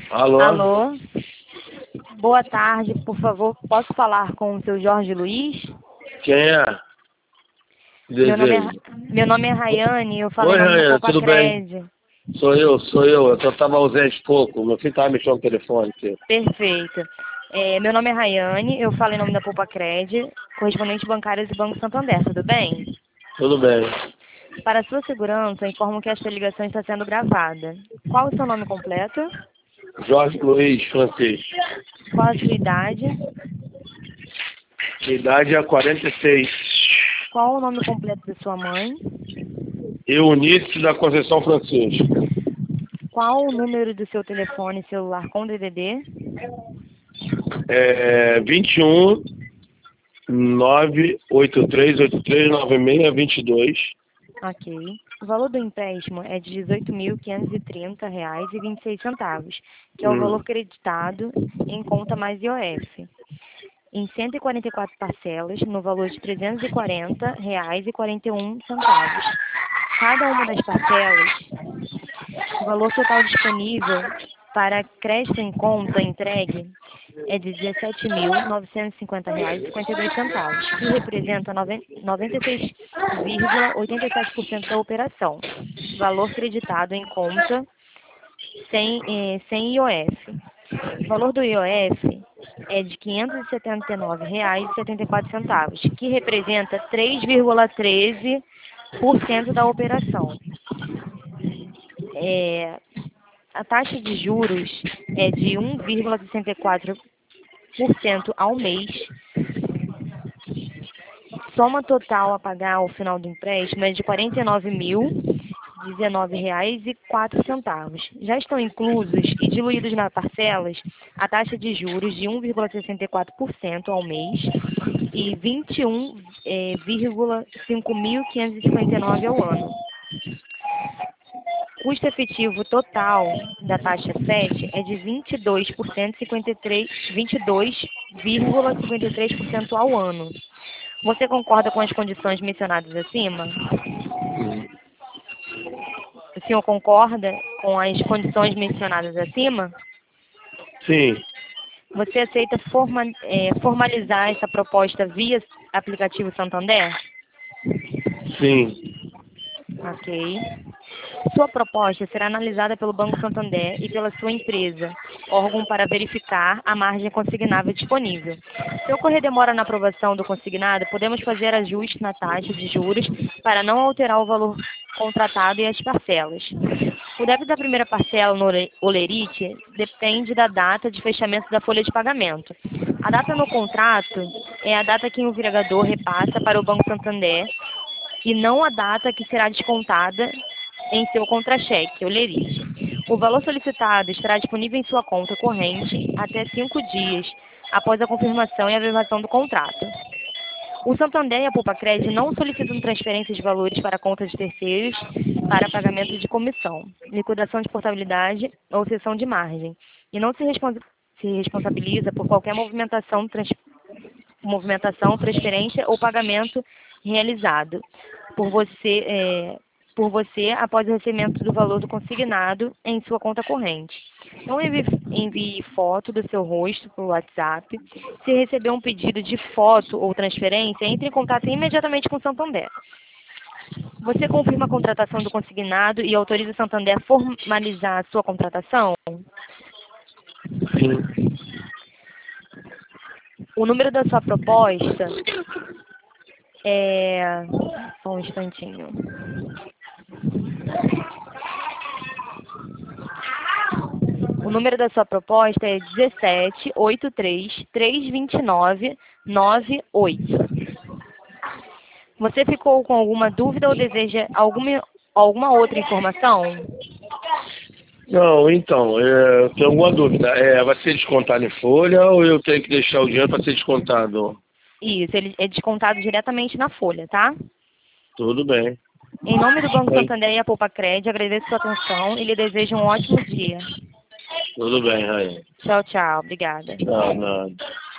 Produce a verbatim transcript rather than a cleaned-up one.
Alô? Alô? Boa tarde, por favor, posso falar com o seu Jorge Luiz? Quem é? Meu nome é, Desejo. Ra- meu nome é Rayane, eu falei Oi, em nome da Rainha, Poupa tudo bem? Cred. Sou eu, sou eu. Eu só estava ausente pouco. Meu filho estava mexendo no telefone aqui. Perfeito. É, meu nome é Rayane, eu falei em nome da Poupa Cred, correspondente bancários do Banco Santander, tudo bem? Tudo bem. Para sua segurança, informo que esta ligação está sendo gravada. Qual o seu nome completo? Jorge Luiz Francisco. Qual a sua idade? Minha idade é quarenta e seis. Qual o nome completo da sua mãe? Eunice da Conceição Francisco. Qual o número do seu telefone celular com D V D? É vinte e um, nove oito três oito três nove seis dois dois. Ok. O valor do empréstimo é de dezoito mil quinhentos e trinta reais e vinte e seis centavos, que é o Hum. valor creditado em conta mais I O F, em cento e quarenta e quatro parcelas, no valor de trezentos e quarenta reais e quarenta e um centavos. Cada uma das parcelas, o valor total disponível para crédito em conta entregue é de dezessete mil novecentos e cinquenta reais e cinquenta e dois centavos, que representa noventa e seis vírgula oitenta e sete por cento da operação. Valor creditado em conta sem, eh, sem I O F. O valor do I O F é de quinhentos e setenta e nove reais e setenta e quatro centavos, que representa três vírgula treze por cento da operação. É, a taxa de juros é de um vírgula sessenta e quatro por cento ao mês. Soma total a pagar ao final do empréstimo é de quarenta e nove mil e dezenove reais e quatro centavos. Já estão inclusos e diluídos nas parcelas a taxa de juros de um vírgula sessenta e quatro por cento ao mês e vinte e um vírgula cinco mil quinhentos e cinquenta e nove ao ano. O custo efetivo total da taxa F E T é de vinte e dois por cento, cinquenta e três, vinte e dois vírgula cinquenta e três por cento ao ano. Você concorda com as condições mencionadas acima? O senhor concorda com as condições mencionadas acima? Sim, Você aceita forma, é, formalizar essa proposta via aplicativo Santander? sim. Ok. Sua proposta será analisada pelo Banco Santander e pela sua empresa, órgão para verificar a margem consignável disponível. Se ocorrer demora na aprovação do consignado, podemos fazer ajustes na taxa de juros para não alterar o valor contratado e as parcelas. O débito da primeira parcela no Olerite depende da data de fechamento da folha de pagamento. A data no contrato é a data que o empregador repassa para o Banco Santander e não a data que será descontada em seu contra-cheque, Olerite. O valor solicitado estará disponível em sua conta corrente até cinco dias após a confirmação e averbação do contrato. O Santander e a Poupa-Cred não solicitam transferência de valores para contas de terceiros para pagamento de comissão, liquidação de portabilidade ou cessão de margem, e não se, responsa se responsabiliza por qualquer movimentação, trans movimentação, transferência ou pagamento realizado por você, é, por você após o recebimento do valor do consignado em sua conta corrente. Não envie, envie foto do seu rosto por WhatsApp. Se receber um pedido de foto ou transferência, entre em contato imediatamente com o Santander. Você confirma a contratação do consignado e autoriza o Santander a formalizar a sua contratação? Sim. O número da sua proposta é... Só um instantinho. O número da sua proposta é dezessete oitenta e três, trezentos e vinte e nove, noventa e oito. Você ficou com alguma dúvida ou deseja alguma, alguma outra informação? Não, então, é, eu tenho alguma dúvida. É, vai ser descontado em folha ou eu tenho que deixar o dinheiro para ser descontado? Isso, ele é descontado diretamente na folha, tá? Tudo bem. Em nome do Banco Bem, Santander e a Poupa Cred, agradeço sua atenção e lhe desejo um ótimo dia. tudo bem, Rainha. Tchau, tchau. Obrigada. Tchau, nada.